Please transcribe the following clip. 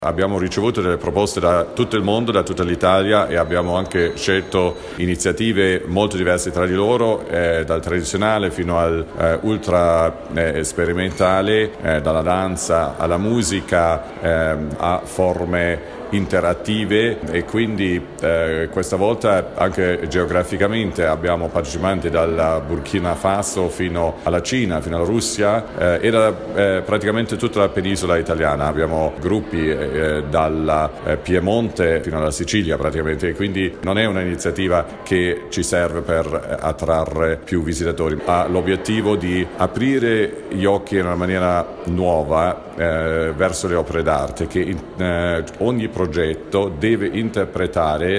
Abbiamo ricevuto delle proposte da tutto il mondo, da tutta l'Italia, e abbiamo anche scelto iniziative molto diverse tra di loro, dal tradizionale fino al ultra sperimentale, dalla danza alla musica, a forme interattive, e quindi questa volta anche geograficamente abbiamo partecipanti dalla Burkina Faso fino alla Cina, fino alla Russia, e da praticamente tutta la penisola italiana. Abbiamo gruppi dalla Piemonte fino alla Sicilia praticamente, e quindi non è un'iniziativa che ci serve per attrarre più visitatori, ha l'obiettivo di aprire gli occhi in una maniera nuova verso le opere d'arte, che ogni progetto deve interpretare